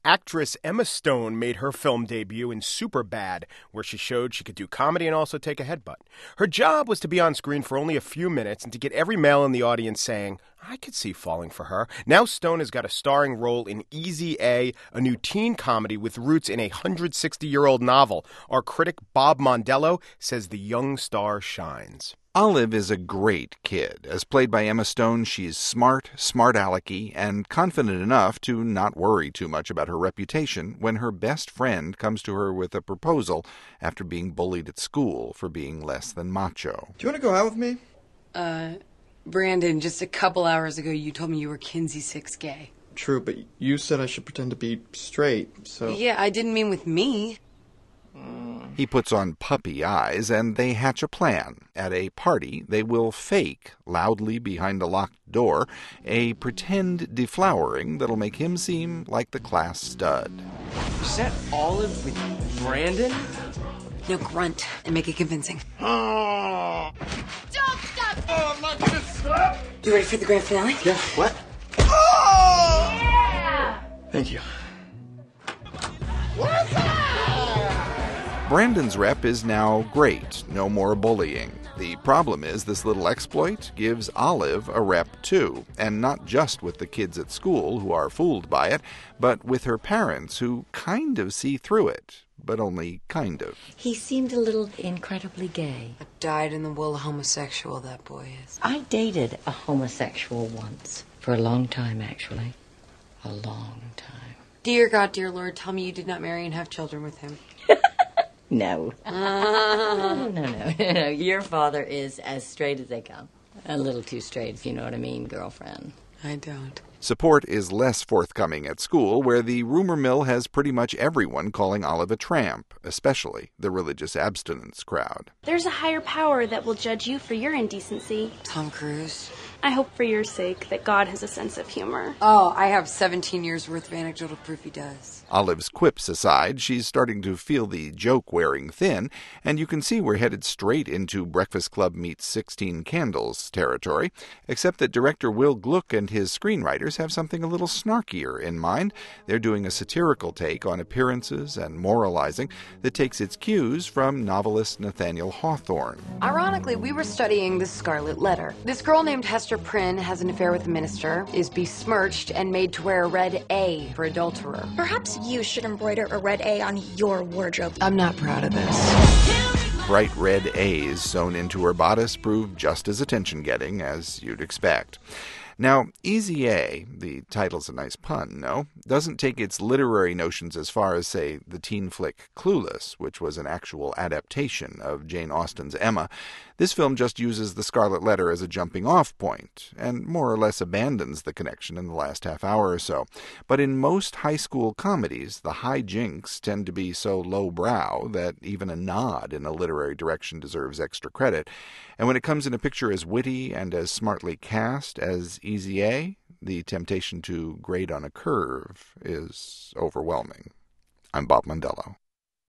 Actress Emma Stone made her film debut in Superbad, where she showed she could do comedy and also take a headbutt. Her job was to be on screen for only a few minutes and to get every male in the audience saying, "I could see falling for her." Now Stone has got a starring role in Easy A new teen comedy with roots in a 160-year-old novel. Our critic Bob Mondello says the young star shines. Olive is a great kid. As played by Emma Stone, she's smart alecky, and confident enough to not worry too much about her reputation when her best friend comes to her with a proposal after being bullied at school for being less than macho. Do you want to go out with me? Brandon, just a couple hours ago you told me you were Kinsey 6 gay. True, but you said I should pretend to be straight, so... Yeah, I didn't mean with me. He puts on puppy eyes, and they hatch a plan. At a party, they will fake, loudly behind a locked door, a pretend deflowering that'll make him seem like the class stud. Is that Olive with Brandon? No, grunt and make it convincing. Oh. Don't stop! Oh, I'm not gonna stop! You ready for the grand finale? Yeah, what? Oh! Yeah! Thank you. What's that? Brandon's rep is now great. No more bullying. The problem is this little exploit gives Olive a rep too, and not just with the kids at school who are fooled by it, but with her parents who kind of see through it, but only kind of. He seemed a little incredibly gay. A dyed-in-the-wool homosexual, that boy is. I dated a homosexual once. For a long time, actually. A long time. Dear God, dear Lord, tell me you did not marry and have children with him. No. No. Your father is as straight as they come. A little too straight, if you know what I mean, girlfriend. I don't. Support is less forthcoming at school, where the rumor mill has pretty much everyone calling Olive a tramp, especially the religious abstinence crowd. There's a higher power that will judge you for your indecency. Tom Cruise. I hope for your sake that God has a sense of humor. Oh, I have 17 years worth of anecdotal proof he does. Olive's quips aside, she's starting to feel the joke wearing thin, and you can see we're headed straight into Breakfast Club meets 16 Candles territory, except that director Will Gluck and his screenwriters have something a little snarkier in mind. They're doing a satirical take on appearances and moralizing that takes its cues from novelist Nathaniel Hawthorne. Ironically, we were studying The Scarlet Letter. This girl named Hester Prynne has an affair with the minister, is besmirched, and made to wear a red A for adulterer. Perhaps you should embroider a red A on your wardrobe. I'm not proud of this. Bright red A's sewn into her bodice prove just as attention-getting as you'd expect. Now, Easy A, the title's a nice pun, no? Doesn't take its literary notions as far as, say, the teen flick Clueless, which was an actual adaptation of Jane Austen's Emma. This film just uses The Scarlet Letter as a jumping-off point, and more or less abandons the connection in the last half hour or so. But in most high school comedies, the hijinks tend to be so lowbrow that even a nod in a literary direction deserves extra credit. And when it comes in a picture as witty and as smartly cast as Easy A, the temptation to grade on a curve is overwhelming. I'm Bob Mondello.